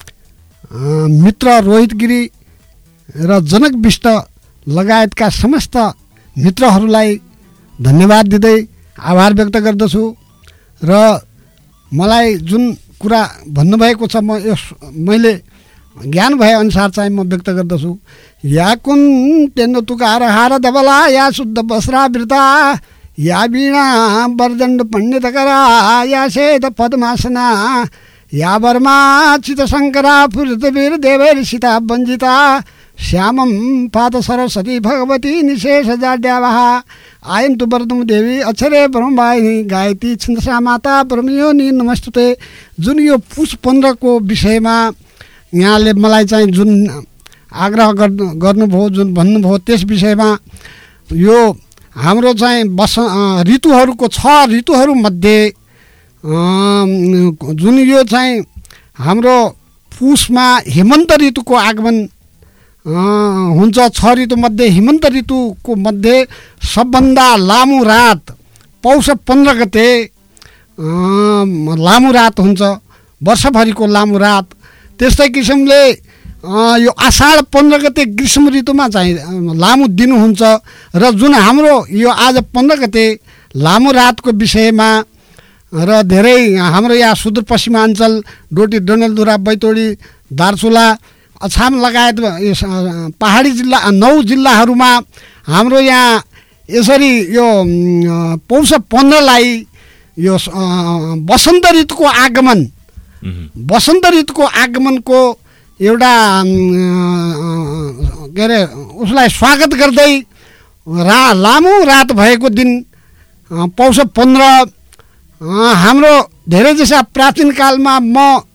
I: मित्र रोहित गिरी र जनक विष्ट लगायतका समस्त मित्रहरूलाई धन्यवाद दिँदै आभार व्यक्त गर्दछु र मलाई जुन कुरा भन्नुभएको छ मैले ज्ञान भए अनुसार चाहिँ म व्यक्त गर्दछु या कुन तेन्द तुकार हार दबला या शुद्ध वस्त्रावृता या वीणा वरदण्ड पण्डितकरा या शेत पद्मासना या वर्मा चित शंकरा फुरतवीर देवैर सीता वंजिता श्यामं पात सरस्वती भगवती निशेष जाड्यावः आयन्तु वरदं देवी अक्षरे ब्रह्मवाहिनी गायत्री छन्दसा माता ब्रह्मयोनि नमस्तुते जुन यो पुष 15 को विषयमा यहाँले मलाई चाहिँ जुन आग्रह गर्नुभयो जुन भन्नुभयो त्यस विषयमा यो हाम्रो चाहिँ ऋतुहरूको 6 ऋतुहरू मध्ये जुन यो चाहिँ हाम्रो पुषमा हेमन्त ऋतुको आगमन हुन्छ। 6 ऋतुमध्ये हेमन्त ऋतुको मध्ये सबभन्दा लामो रात पौष 15 गते लामो रात हुन्छ, वर्षभरिको लामो रात। त्यस्तै किसिमले यो आषाढ 15 गते ग्रीष्म ऋतुमा चाहिँ लामो दिन हुन्छ र जुन हाम्रो यो आज 15 गते लामो रातको विषयमा र धेरै हाम्रो यहाँ सुदूरपश्चिमाञ्चल डोटी डडेलधुरा बैतडी दार्चुला अछाम लगायत पहाडी जिल्ला 9 जिल्लाहरूमा हाम्रो यहाँ यसरी यो पौष 15लाई यो वसन्त ऋतुको आगमनको एउटा के अरे उसलाई स्वागत गर्दै लामो रात भएको दिन पौष 15 हाम्रो धेरै जसा प्राचीन कालमा म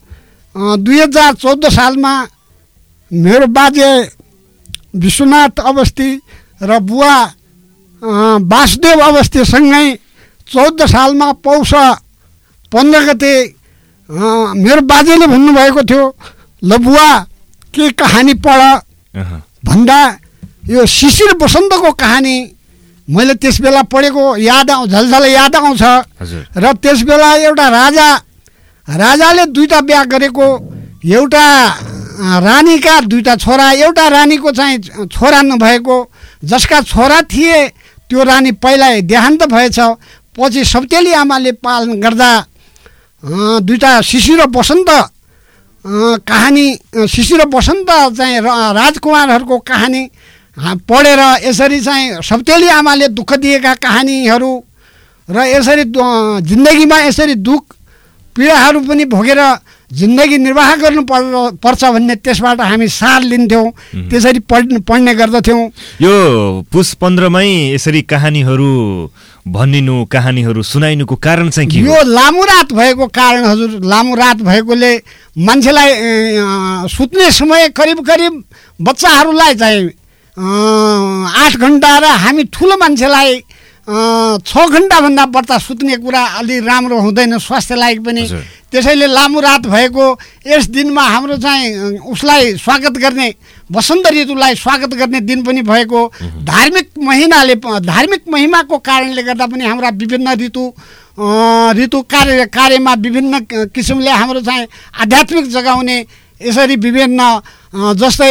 I: 2014 सालमा मेरो बाजे विश्वनाथ अवस्थी र बुवा वासुदेव अवस्थीसँगै 14 सालमा पौष 15 गते मेरो बाजेले भन्नुभएको थियो, ल बुवा के कहानी पढ भन्दा यो शिशिर बसन्तको कहानी मैले त्यस बेला पढेको झलझल याद आउँछ। र त्यस बेला एउटा राजाले 2टा बिहा गरेको, एउटा रानीका 2टा छोरा, एउटा रानीको चाहिँ छोरा नभएको, जसका छोरा थिए त्यो रानी पहिला देहान्त भएछ। पछि सौतेली आमाले पालन गर्दा 2टा शिशिर र बसन्त कहानी, शिशिर र बसन्त चाहिँ राजकुमारहरूको कहानी पढेर यसरी चाहिँ सौतेली आमाले दुःख दिएका कहानीहरू र यसरी जिन्दगीमा यसरी दुःख पीडाहरू पनि भोगेर जिन्दगी निर्वाह गर्नु पर्छ भन्ने त्यसबाट हामी सार लिन्थ्यौँ, त्यसरी पढ्ने गर्दथ्यौँ।
E: यो पुष 15मै यसरी कहानीहरू भनिनु, कहानीहरू सुनाइनुको कारण चाहिँ के हो?
I: यो लामो रात भएको कारण हजुर। लामो रात भएकोले मान्छेलाई सुत्ने समय करिब बच्चाहरूलाई चाहिँ 8 घन्टा र हामी ठुलो मान्छेलाई 6 घन्टाभन्दा बढ्ता सुत्ने कुरा अलि राम्रो हुँदैन स्वास्थ्यलाई पनि। त्यसैले लामो रात भएको यस दिनमा हाम्रो चाहिँ उसलाई स्वागत गर्ने, वसन्त ऋतुलाई स्वागत गर्ने दिन पनि भएको। धार्मिक महिमाको कारणले गर्दा पनि हाम्रा विभिन्न ऋतु कार्यमा विभिन्न किसिमले हाम्रो चाहिँ आध्यात्मिक जगाउने यसरी विभिन्न जस्तै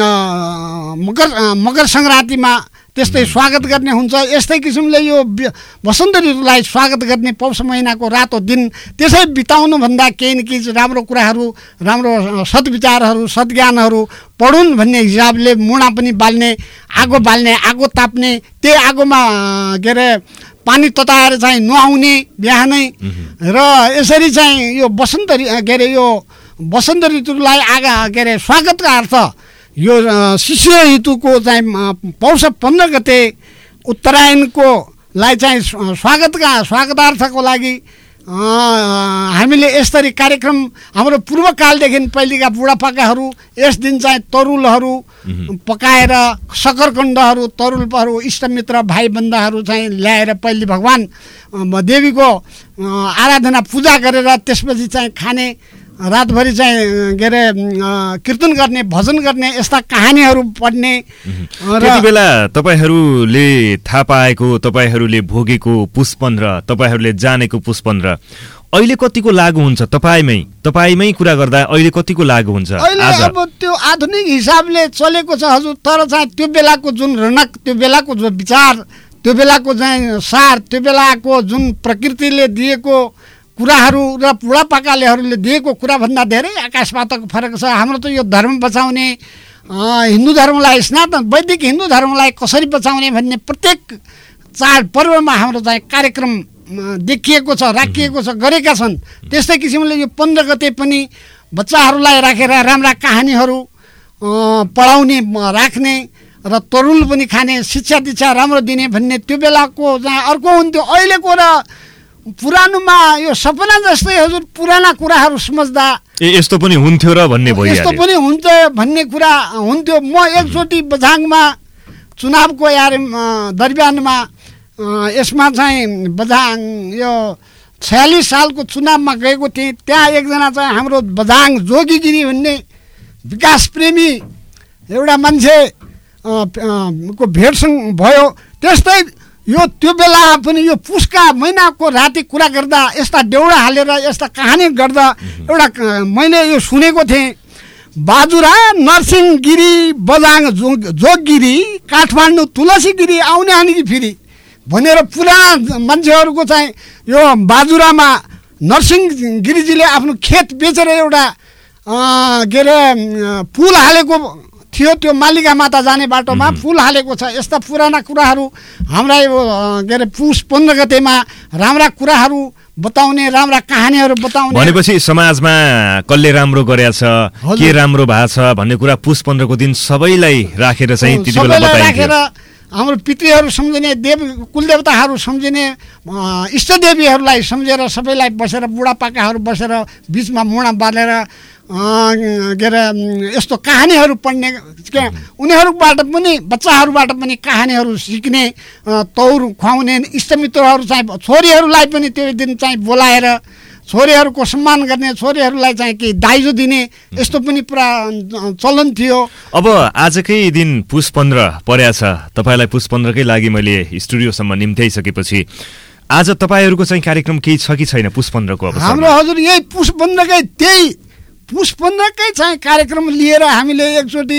I: मकर सङ्क्रान्तिमा त्यस्तै स्वागत गर्ने हुन्छ। यस्तै किसिमले यो वसन्त ऋतुलाई स्वागत गर्ने पौष महिनाको रातो दिन त्यसै बिताउनुभन्दा केही न केही राम्रो कुराहरू, राम्रो सद्विचारहरू, सद्ज्ञानहरू पढुन् भन्ने हिसाबले मुना पनि बाल्ने, आगो ताप्ने, त्यही आगोमा के अरे पानी तताएर चाहिँ नुहाउने बिहानै र यसरी चाहिँ यो वसन्त ऋतुलाई के अरे स्वागतका अर्थ यो शिशिर ऋतुको चाहिँ पौष 15 गते उत्तरायणको लाई चाहिँ स्वागतार्थको लागि हामीले यसरी कार्यक्रम हाम्रो पूर्वकालदेखि पहिलेका बुढापाकाहरू यस दिन चाहिँ तरुलहरू पकाएर सकरकण्डहरू, तरुलहरू, इष्टमित्र भाइबन्धहरू चाहिँ ल्याएर पहिले भगवान देवीको आराधना पूजा गरेर त्यसपछि चाहिँ खाने, रातभरि चाहिँ के अरे कीर्तन गर्ने, भजन गर्ने, यस्ता कहानीहरू पढ्ने।
E: त्यति बेला तपाईँहरूले थाहा पाएको, तपाईँहरूले भोगेको पुष 15, तपाईँहरूले जानेको पुष 15 अहिले कतिको लागू हुन्छ? तपाईँमै कुरा गर्दा अहिले कतिको लागू हुन्छ?
I: अहिले अब त्यो आधुनिक हिसाबले चलेको छ हजुर, तर चाहिँ त्यो बेलाको जुन रौनक, त्यो बेलाको जो विचार, त्यो बेलाको चाहिँ सार, त्यो बेलाको जुन प्रकृतिले दिएको कुराहरू र बुढापाकालेहरूले दिएको कुराभन्दा धेरै आकाश पातालको फरक छ। हाम्रो त यो धर्म बचाउने, हिन्दू धर्मलाई, सनातन वैदिक हिन्दू धर्मलाई कसरी बचाउने भन्ने प्रत्येक चाड पर्वमा हाम्रो चाहिँ कार्यक्रम देखिएको छ, राखिएको छ, गरेका छन्। त्यस्तै किसिमले यो 15 गते पनि बच्चाहरूलाई राखेर राम्रा कहानीहरू पढाउने, राख्ने र तरुल पनि खाने, शिक्षा दीक्षा राम्रो दिने भन्ने त्यो बेलाको चाहिँ अर्को हुन्थ्यो। अहिलेको र पुरानोमा यो सपना जस्तै हजुर पुराना कुराहरू सम्झ्दा
E: यस्तो पनि हुन्थ्यो र भन्ने भयो,
I: यस्तो पनि हुन्थ्यो भन्ने कुरा हुन्थ्यो। म एकचोटि बझाङमा चुनावको दरमियानमा यसमा चाहिँ बझाङ यो 46 सालको चुनावमा गएको थिएँ। त्यहाँ एकजना चाहिँ हाम्रो बझाङ जोगीगिरी भन्ने विकास प्रेमी एउटा मान्छे को भेटसँग भयो। त्यस्तै यो त्यो बेला पनि यो पुसका महिनाको राति कुरा गर्दा यस्ता डेउडा हालेर यस्ता कहानी गर्दा एउटा मैले यो सुनेको थिएँ। बाजुरा, नरसिंहगिरी, बजाङ, जोगगिरी, काठमाडौँ, तुलसीगिरी आउने अनि कि फेरि भनेर पुराना मान्छेहरूको चाहिँ यो बाजुरामा नरसिंहगिरीजीले आफ्नो खेत बेचेर एउटा के अरे पुल हालेको थियो। त्यो मालिका माता जाने बाटोमा पुल हालेको छ। यस्ता पुराना कुराहरू हाम्रा यो के अरे पुस 15 गतेमा राम्रा कुराहरू बताउने, राम्रा कहानीहरू बताउने।
E: भनेपछि समाजमा कसले राम्रो गरेछ, के राम्रो भएको छ भन्ने कुरा पुस 15 को दिन सबैलाई राखेर चाहिँ त्यति बेला बताइन्छ।
I: हाम्रो पितृहरू सम्झिने, कुलदेवताहरू सम्झिने, इष्टदेवीहरूलाई सम्झेर सबैलाई बसेर बुढापाकाहरू बसेर बिचमा मुडा बालेर के अरे यस्तो कहानीहरू पढ्ने, उनीहरूबाट पनि बच्चाहरूबाट पनि कहानीहरू सिक्ने, तौर खुवाउने, इष्टमित्रहरू चाहिँ छोरीहरूलाई पनि त्यो दिन चाहिँ बोलाएर छोरीहरूको सम्मान गर्ने, छोरीहरूलाई चाहिँ केही दाइजो दिने, यस्तो पनि पुरा चलन थियो।
E: अब आजकै दिन पुस 15 परेको छ। तपाईँलाई पुस 15 कै लागि मैले स्टुडियोसम्म निम्त्याइसकेपछि आज तपाईँहरूको चाहिँ कार्यक्रम केही छ कि छैन पुस 15 को अवसरमा?
I: हाम्रो हजुर यही पुस 15 कै त्यही पुस 15 कै चाहिँ कार्यक्रम लिएर हामीले एकचोटि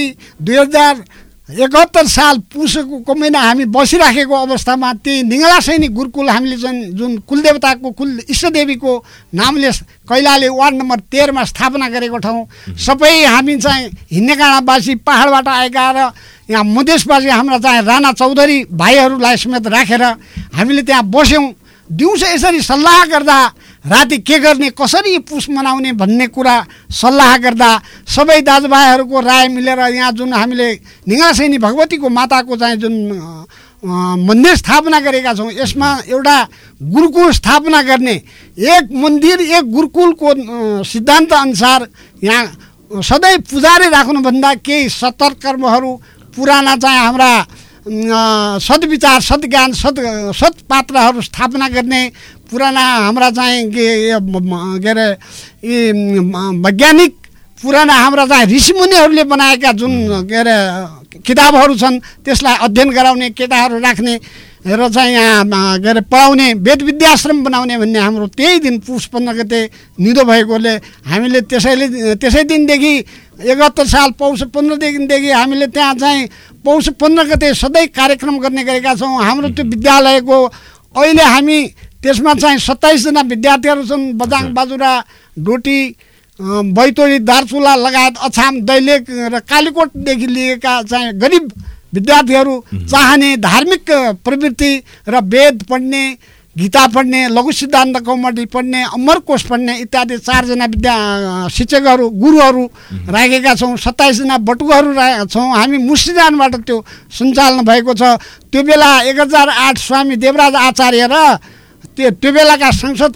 I: 2071 साल पुसको महिना हामी बसिराखेको अवस्थामा त्यही निगला सैनिक गुरुकुल हामीले जुन कुलदेवताको कुल इष्टदेवीको नामले कैलाली वार्ड नम्बर 13 मा स्थापना गरेको ठाउँ, सबै हामी चाहिँ हिँड्ने काँडावासी पहाडबाट आएका र यहाँ मधेसवासी हाम्रा चाहिँ राणा चौधरी भाइहरूलाई समेत राखेर हामीले त्यहाँ बस्यौँ। दिउँसो यसरी सल्लाह गर्दा राति के गर्ने, कसरी पुस मनाउने भन्ने कुरा सल्लाह गर्दा सबै दाजुभाइहरूको राय मिलेर यहाँ जुन हामीले निगासैनी भगवतीको माताको चाहिँ जुन मन्दिर स्थापना गरेका छौँ, यसमा एउटा गुरुकुल स्थापना गर्ने, एक मन्दिर एक गुरुकुलको सिद्धान्त अनुसार यहाँ सधैँ पुजारी राख्नुभन्दा केही सत्कर्महरू पुराना चाहिँ हाम्रा सद्विचार, सद्ज्ञान, सत्पात्रहरू स्थापना गर्ने, पुराना हाम्रा चाहिँ के अरे वैज्ञानिक पुराना हाम्रा चाहिँ ऋषिमुनिहरूले बनाएका जुन के अरे किताबहरू छन् त्यसलाई अध्ययन गराउने, केटाहरू राख्ने र चाहिँ यहाँ के अरे पढाउने, वेद विद्याश्रम बनाउने भन्ने हाम्रो त्यही दिन पुस 15 गते निधो भएकोले हामीले त्यसै दिनदेखि 71 साल पौष 15 दिनदेखि हामीले त्यहाँ चाहिँ पौष 15 गते सधैँ कार्यक्रम गर्ने गरेका छौँ। हाम्रो त्यो विद्यालयको अहिले हामी त्यसमा चाहिँ 27 जना विद्यार्थीहरू छन्। बजाङ, बाजुरा, डोटी, बैतोडी, दार्चुला लगायत अछाम, दैलेख र कालीकोटदेखि लिएका चाहिँ गरिब विद्यार्थीहरू चाहने धार्मिक प्रवृत्ति र वेद पढ्ने, गीता पढ्ने, लघु सिद्धान्त कौमुदी पढ्ने, अमरकोश पढ्ने इत्यादि 4 जना शिक्षकहरू, गुरुहरू राखेका छौँ। 27 जना बटुकहरू छौँ। हामी मुर्सिदाबादबाट त्यो सञ्चालन भएको छ। त्यो बेला 1008 स्वामी देवराज आचार्य र त्यो बेलाका सांसद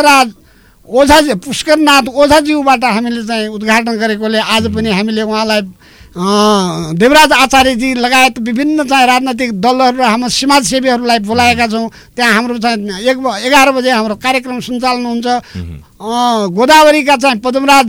I: पुष्करनाथ ओझाज्यूबाट हामीले चाहिँ उद्घाटन गरेकोले आज पनि हामीले उहाँलाई देवराज आचार्यजी लगायत विभिन्न चाहिँ राजनैतिक दलहरू र हाम्रो समाजसेवीहरूलाई बोलाएका छौँ। त्यहाँ हाम्रो चाहिँ 11 बजे हाम्रो कार्यक्रम सञ्चालन हुन्छ। गोदावरीका चाहिँ पद्मराज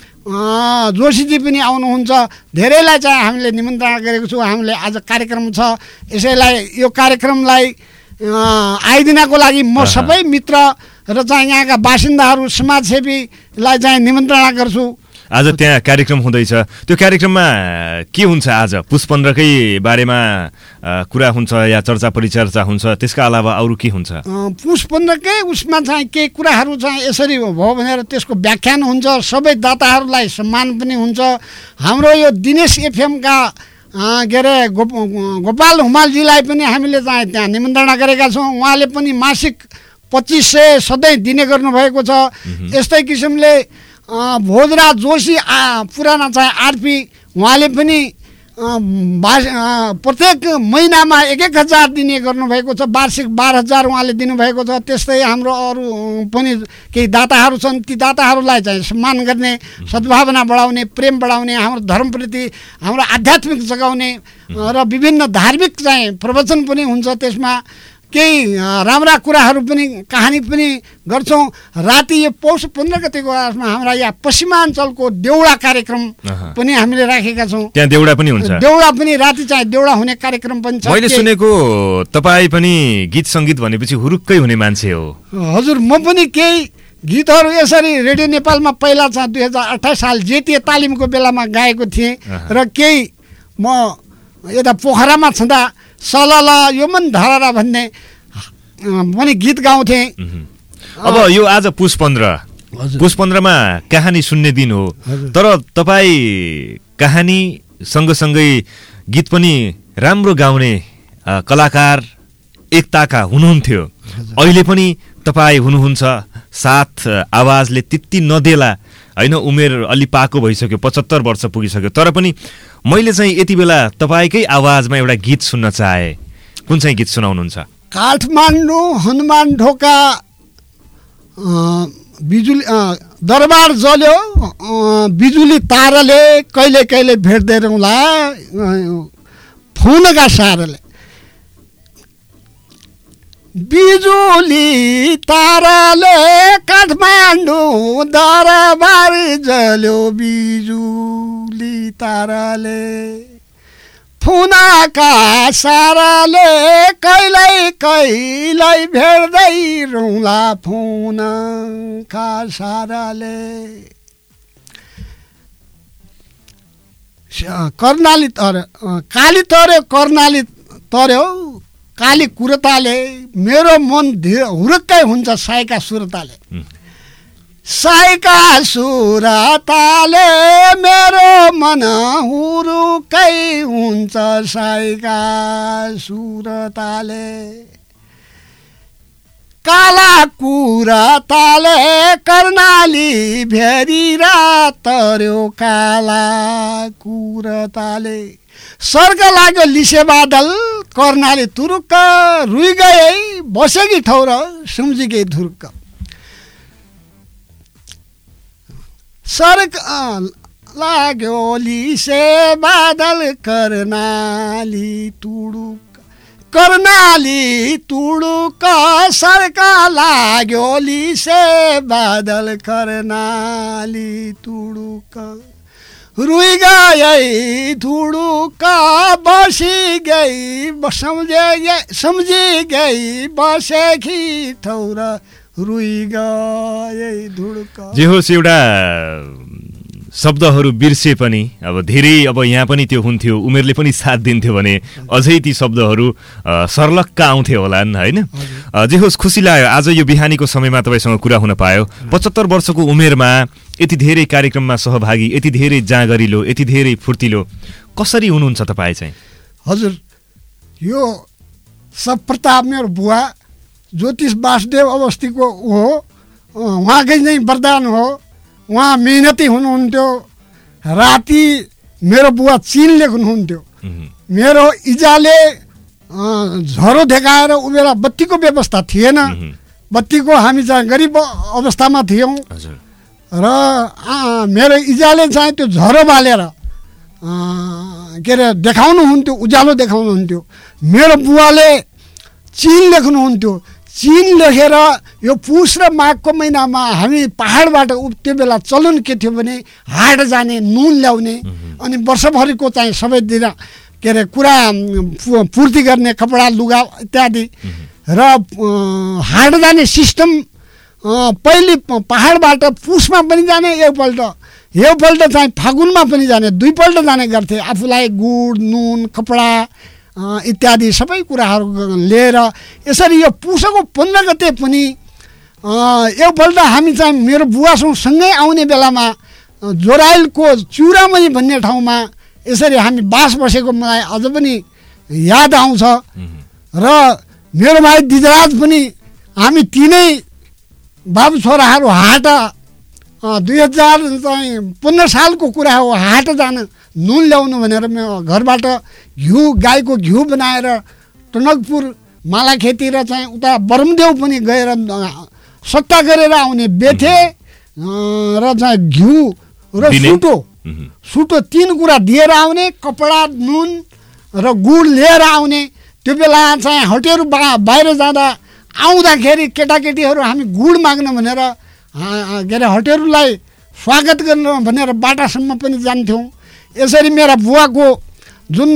I: जोशीजी पनि आउनुहुन्छ। धेरैलाई चाहिँ हामीले निमन्त्रणा गरेको छौँ। हामीले आज कार्यक्रम छ, यसैलाई यो कार्यक्रमलाई आइदिनको लागि म सबै मित्र र चाहिँ यहाँका बासिन्दाहरू, समाजसेवीलाई चाहिँ निमन्त्रणा गर्छु।
E: आज त्यहाँ कार्यक्रम हुँदैछ। त्यो कार्यक्रममा के हुन्छ? आज पुस 15 कै बारेमा कुरा हुन्छ या चर्चा परिचर्चा हुन्छ, त्यसका अलावा अरू के हुन्छ?
I: पुस 15 कै उसमा चाहिँ केही कुराहरू चाहिँ यसरी भयो भनेर त्यसको व्याख्यान हुन्छ। सबै दाताहरूलाई सम्मान पनि हुन्छ। हाम्रो यो दिनेश एफएमका के अरे गोपाल हुमालजीलाई पनि हामीले चाहिँ त्यहाँ निमन्त्रणा गरेका छौँ। उहाँले पनि मासिक 2500 सधैँ दिने गर्नुभएको छ। यस्तै किसिमले भोजराज जोशी पुराना चाहिँ आरपी, उहाँले पनि प्रत्येक महिनामा 1000 दिने गर्नुभएको छ। वार्षिक 12000 उहाँले दिनुभएको छ। त्यस्तै हाम्रो अरू पनि केही दाताहरू छन्। ती दाताहरूलाई चाहिँ सम्मान गर्ने, सद्भावना बढाउने, प्रेम बढाउने, हाम्रो धर्मप्रति हाम्रो आध्यात्मिक जगाउने र विभिन्न धार्मिक चाहिँ प्रवचन पनि हुन्छ। त्यसमा केही राम्रा कुराहरू पनि कहानी पनि गर्छौँ। राति यो पौष 15 गतेको आसमा हाम्रा यहाँ पश्चिमाञ्चलको देउडा कार्यक्रम पनि हामीले राखेका छौँ।
E: त्यहाँ देउडा पनि हुन्छ?
I: देउडा पनि राति चाहिँ देउडा हुने कार्यक्रम पनि छ।
E: मैले सुनेको तपाईँ पनि गीत सङ्गीत भनेपछि हुरुक्कै हुने मान्छे हो।
I: हजुर, म पनि केही गीतहरू यसरी रेडियो नेपालमा पहिला चाहिँ 2028 साल जेटिए तालिमको बेलामा गाएको थिएँ र केही म यता पोखरामा छँदा सलला यो मन धररा भन्ने पनि गीत गाउँथेँ।
E: अब यो आज पुष 15 मा कहानी सुन्ने दिन हो, तर तपाईँ कहानी सँगसँगै गीत पनि राम्रो गाउने कलाकार एकताका हुनुहुन्थ्यो। अहिले पनि तपाईँ हुनुहुन्छ, साथ आवाजले त्यति नदेला होइन, उमेर अलि पाको भइसक्यो, 75 वर्ष पुगिसक्यो, तर पनि मैले चाहिँ यति बेला तपाईँकै आवाजमा एउटा गीत सुन्न चाहे। कुन चाहिँ गीत सुनाउनुहुन्छ?
I: काठमाडौँ हनुमान ढोका बिजुली दरबार जल्यो बिजुली ताराले, कहिले कहिले भेट्दै रहँला फोनका साराले। बिजुली ताराले काठमाडौँ दरबार जल्यो बिजुली ताराले, फोनका साराले कहिल्यै कहिल्यै भेट्दै रहँला फोनका साराले। कर्णाली तर्यो काली तर्यो कर्णाली तर्यो काली कुरताले, मेरो मन हुरुक्कै हुन्छ साइका सुरताले। साइका सुरताले मेरो मन हुरुक्कै हुन्छ साइका सुरताले। काला कुरताले कर्णाली भेरिरा तर्यो काला कुरताले। स्वर्ग लाग्यो लिसे बादल कर्णाली तुरुक्क, रुइ गए बसेकी ठौर सम्झिगे धुर्क। स्वर्ग लाग्यो लिसे बादल कर्णाली तुडुक, कर्णाली तुडुक स्वर्ग लाग्यो लिसे बादल कर्णाली तुडुक। रुई गई धुडुक बसी गई सम्झी गई बसेकी ठौर रुई गई धुडुक।
E: जे होस्, एउटा शब्दहरू बिर्से पनि अब धेरै, अब यहाँ पनि त्यो हुन्थ्यो, उमेरले पनि साथ दिन्थ्यो भने अझै ती शब्दहरू सर्लक्क आउँथ्यो होलान् होइन। जे होस्, खुसी लाग्यो आज यो बिहानीको समयमा तपाईँसँग कुरा हुन पायो। 75 वर्षको उमेरमा यति धेरै कार्यक्रममा सहभागी, यति धेरै जाँगरिलो, यति धेरै फुर्तिलो, कसरी हुनुहुन्छ तपाईँ चाहिँ?
I: हजुर, यो सब प्रताप मेरो बुवा ज्योतिष वासुदेव अवस्थीको हो, उहाँकै नै वरदान हो। उहाँ मेहनती हुनुहुन्थ्यो। राति मेरो बुवा चिन लेख्नुहुन्थ्यो। मेरो इजाले झरो देखाएर उबेला बत्तीको व्यवस्था थिएन, बत्तीको हामी चाहिँ गरिब अवस्थामा थियौँ र मेरो इजाले चाहिँ त्यो झरो बालेर के अरे देखाउनुहुन्थ्यो, उज्यालो देखाउनुहुन्थ्यो। मेरो बुवाले चिन लेख्नुहुन्थ्यो। चिन लेखेर यो पुष र माघको महिनामा हामी पहाडबाट त्यो बेला चलन के थियो भने हाट जाने, नुन ल्याउने, अनि वर्षभरिको चाहिँ सबैतिर के अरे कुरा पूर्ति गर्ने, कपडा लुगा इत्यादि। र हाट जाने सिस्टम पहिले पहाडबाट पुषमा पनि जाने एकपल्ट चाहिँ फागुनमा पनि जाने, दुईपल्ट जाने गर्थे। आफूलाई गुड नुन कपडा इत्यादि सबै कुराहरू लिएर यसरी यो पुषको 15 गते पनि एकपल्ट हामी चाहिँ मेरो बुवासँग सँगै आउने बेलामा जोराइलको चुरामणी भन्ने ठाउँमा यसरी हामी बास बसेको मलाई अझ पनि याद आउँछ। र मेरो भाइ दिजराज पनि हामी तिनै बाबु छोराहरू हाट 2015 सालको कुरा हो, हाट जान नुन ल्याउनु भनेर घरबाट गाईको घिउ बनाएर टनकपुर मालाखेती र चाहिँ उता बरमदेव पनि गएर सट्टा गरेर आउने बेथे र चाहिँ घिउ र सुटो 3 कुरा दिएर आउने, कपडा नुन र गुड लिएर आउने। त्यो बेला चाहिँ हटेरू बाहिर जाँदा आउँदाखेरि केटाकेटीहरू हामी गुड माग्न भनेर के अरे हटेरूलाई स्वागत गर्न भनेर बाटासम्म पनि जान्थ्यौँ। यसरी मेरा बुवाको जुन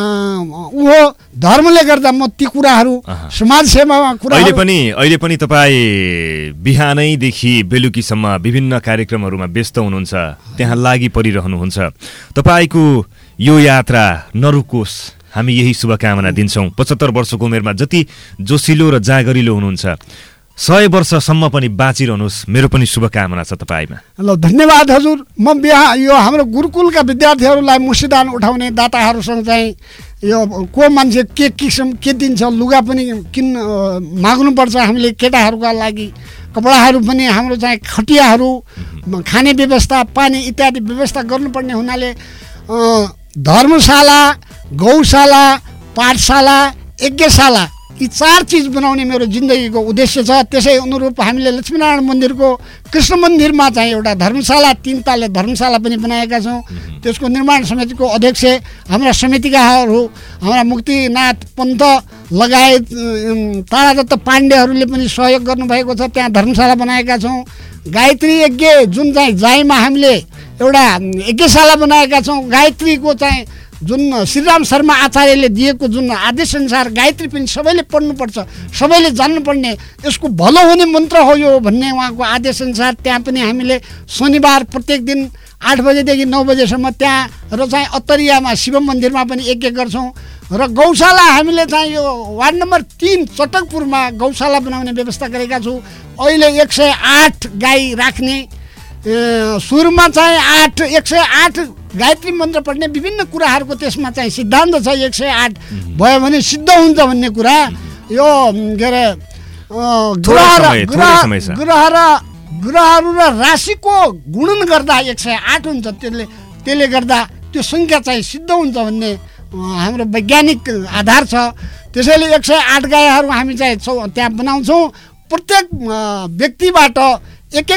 I: ऊ धर्मले गर्दा म ती कुराहरू समाजसेवामा कुरा
E: अहिले पनि तपाईँ बिहानैदेखि बेलुकीसम्म विभिन्न कार्यक्रमहरूमा व्यस्त हुनुहुन्छ, त्यहाँ लागि परिरहनुहुन्छ। तपाईँको यो यात्रा नरुकोस्, हामी यही शुभकामना दिन्छौँ। 75 वर्षको उमेरमा जति जोसिलो र जागरिलो हुनुहुन्छ, 100 वर्षसम्म पनि बाँचिरहनुहोस्, मेरो पनि शुभकामना छ तपाईँमा।
I: ल धन्यवाद हजुर। म यो हाम्रो गुरुकुलका विद्यार्थीहरूलाई मुसिदान उठाउने दाताहरूसँग चाहिँ यो को मान्छे के किसिम के दिन्छ, लुगा पनि माग्नुपर्छ हामीले केटाहरूका लागि, कपडाहरू पनि हाम्रो चाहिँ खटियाहरू, खाने व्यवस्था, पानी इत्यादि व्यवस्था गर्नुपर्ने हुनाले धर्मशाला, गौशाला, पाठशाला, यज्ञशाला यी 4 चिज बनाउने मेरो जिन्दगीको उद्देश्य छ। त्यसै अनुरूप हामीले लक्ष्मीनारायण मन्दिरको कृष्ण मन्दिरमा चाहिँ एउटा धर्मशाला 3 तले धर्मशाला पनि बनाएका छौँ। त्यसको निर्माण समितिको अध्यक्ष हाम्रा समितिकाहरू हाम्रा मुक्तिनाथ पन्त लगायत तारादत्त पाण्डेहरूले पनि सहयोग गर्नुभएको छ। त्यहाँ धर्मशाला बनाएका छौँ। गायत्री यज्ञ जुन चाहिँ जाइमा हामीले एउटा यज्ञशाला बनाएका छौँ। गायत्रीको चाहिँ जुन श्रीराम शर्मा आचार्यले दिएको जुन आदेश अनुसार गायत्री पनि सबैले पढ्नुपर्छ, सबैले जान्नुपर्ने, यसको भलो हुने मन्त्र हो यो भन्ने उहाँको आदेश अनुसार त्यहाँ पनि हामीले शनिबार प्रत्येक दिन 8 बजेदेखि 9 बजेसम्म त्यहाँ र चाहिँ अत्तरियामा शिव मन्दिरमा पनि यज्ञ गर्छौँ। र गौशाला हामीले चाहिँ यो वार्ड नम्बर 3 चटकपुरमा गौशाला बनाउने व्यवस्था गरेका छौँ। अहिले 108 गाई राख्ने, सुरुमा चाहिँ 108 गायत्री मन्त्र पढ्ने विभिन्न कुराहरूको त्यसमा चाहिँ सिद्धान्त छ। 108 भयो भने सिद्ध हुन्छ भन्ने कुरा यो के अरे ग्रहहरू र राशिको गुणन गर्दा 108 हुन्छ। त्यसले गर्दा त्यो सङ्ख्या चाहिँ सिद्ध हुन्छ भन्ने हाम्रो वैज्ञानिक आधार छ। त्यसैले 108 गाईहरू हामी चाहिँ त्यहाँ बनाउँछौँ। प्रत्येक व्यक्तिबाट एक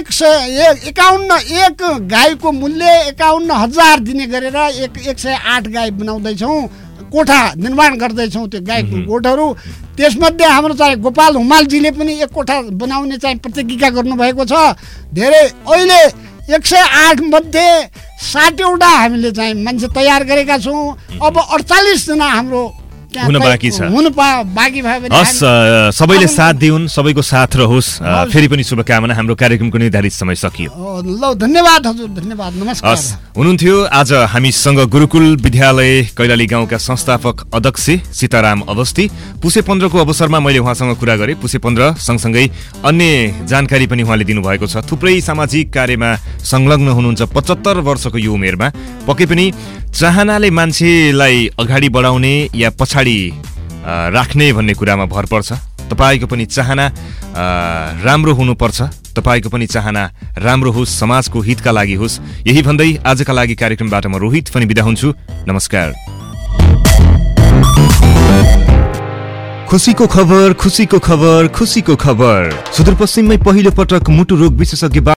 I: गाईको मूल्य 51,000 दिने गरेर 108 गाई बनाउँदैछौँ, कोठा निर्माण गर्दैछौँ। त्यो गाईको गोठहरू त्यसमध्ये हाम्रो चाहिँ गोपाल हुमालजीले पनि 1 कोठा बनाउने चाहिँ प्रतिज्ञा गर्नुभएको छ। धेरै अहिले 108 मध्ये 60वटा हामीले चाहिँ मान्छे तयार गरेका छौँ। अब 48 जना हाम्रो
E: हुन बाँकी छ।
I: बाँकी भयो भने
E: सबैले साथ दिउन्, सबैको साथ रहोस्। फेरि पनि शुभकामना। हाम्रो कार्यक्रमको निर्धारित समय सकियो।
I: ल धन्यवाद हजुर, धन्यवाद, नमस्कार।
E: हुनुहुन्थ्यो आज हामीसँग गुरुकुल विद्यालय कैलाली गाउँका संस्थापक अध्यक्ष सीताराम अवस्थी। पुसे 15 को अवसरमा मैले उहाँसँग कुरा गरेँ। पुसे 15 सँगसँगै अन्य जानकारी पनि उहाँले दिनुभएको छ। थुप्रै सामाजिक कार्यमा संलग्न हुनुहुन्छ 75 वर्षको यो उमेरमा। पक्कै पनि चाहनाले मान्छेलाई अगाडि बढाउने या पछाडि राख्ने भन्ने कुरामा भर पर्छ। तपाईँको पनि चाहना राम्रो हुनुपर्छ, तपाईँको पनि चाहना राम्रो होस्, समाजको हितका लागि होस्। यही भन्दै आजका लागि कार्यक्रमबाट म रोहित पनि बिदा हुन्छु। नमस्कार। खुसीको खबर, खुसीको खबर, खुसीको खबर। सुदूरपश्चिममै पहिलो पटक मुटु रोग विशेषज्ञ